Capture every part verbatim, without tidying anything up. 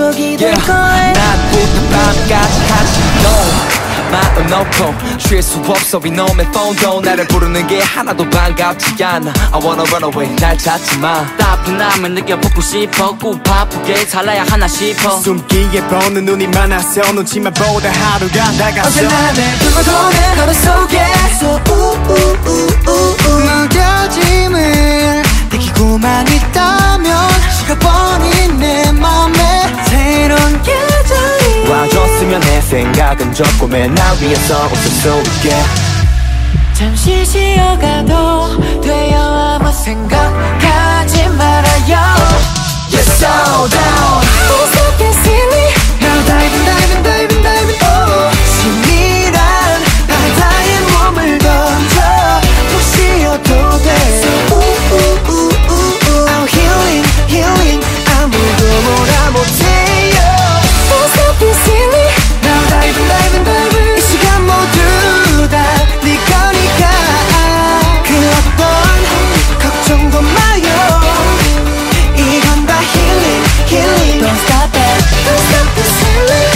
추억이 될 yeah. 거야. 낮부터 밤까지 같이 너 마음 놓고 쉴 수 없어 이놈의 폰도 나를 부르는 게 하나도 반갑지 않아. I wanna run away 날 찾지 마. 따분함을 느껴보고 싶어 꼭 바쁘게 살아야 하나 싶어. 숨기에 보는 눈이 많아서 눈치만 보다 하루가 나갔어. 언제나 내 두고 도는 하루 속에서 우우우우우 무뎌짐을 느끼고만 있다면 식어버린 내 맘에 새로운 계절이 와줬으면 해. 생각은 적고 맨날 위에서 웃을 수 있게. 잠시 쉬어가도 돼요. 아무 생각하지 말아요. You're so down. It's so silly. Now diving diving diving diving oh. 신이란 바다에 몸을 던져 푹 쉬어도 돼. So ooh ooh ooh ooh ooh I'm healing healing 아무도 뭐라 못해요. It's so silly. Now diving diving diving 이 시간 모두 다 네 거니까 그 어떤 걱정도 마요. 이건 다 healing healing Don't stop it Don't stop the feeling.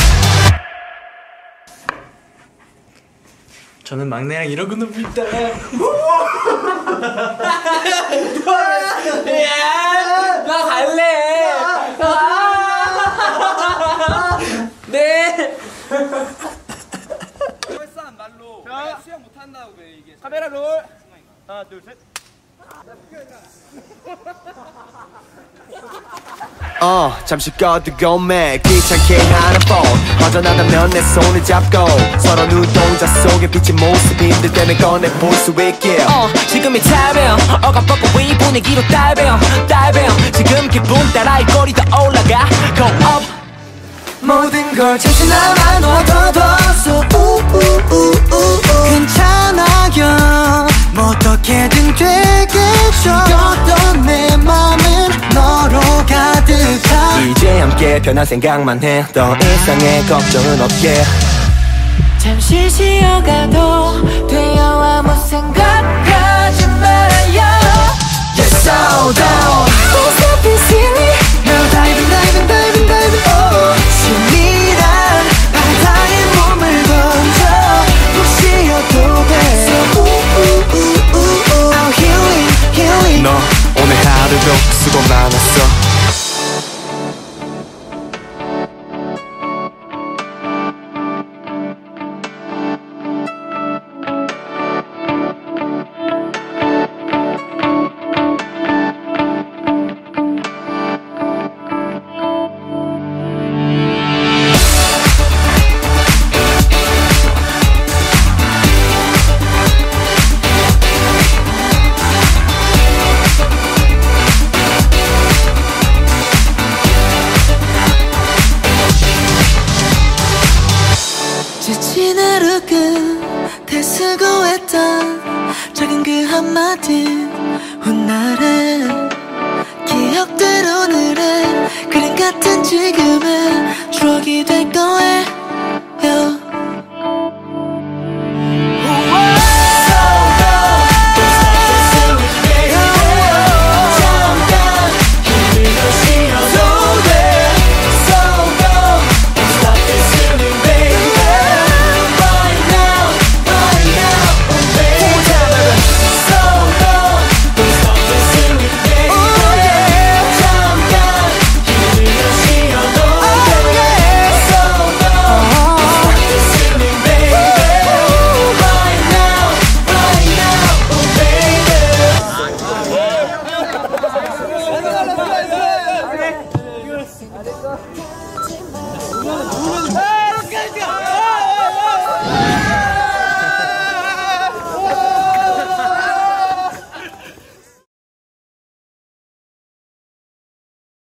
저는 막내랑 이러고 놉니다. 나 갈래. 네. 말로 수영 못한다고 왜 이게 카메라 롤 하나 둘셋 어 잠시 꺼두고 매 귀찮게 하는 폰 허전하다면 내 손을 잡고 서로 눈동자 속에 비친 모습 힘들 때는 꺼내볼 수 있게. 어 지금이 타이밍 어가뻗고 이 분위기로 다이빙 다이빙 지금 기분 따라 이 꼬리 더 올라가 Go up. 모든 걸 잠시나마 놔둬둬서 우우우우우 괜찮아요. 뭐 어떻게든 되겠죠. 또 내 맘은 너로 가득하. 이제 함께 편한 생각만 해. 더 이상의 걱정은 없게. 잠시 쉬어가도 돼요. 아무 생각하지 말아요. You're so down. It's so silly. Now diving diving diving diving oh. 신이란 바다에 몸을 던져 푹 쉬어도 돼. So ooh ooh ooh ooh I'm healing healing 너 오늘 하루도 수고 많았어. 지친 하루 끝에 수고했던 작은 그 한마디 훗날에 기억들 오늘의 그림 같은 지금의 추억이 될 거예요.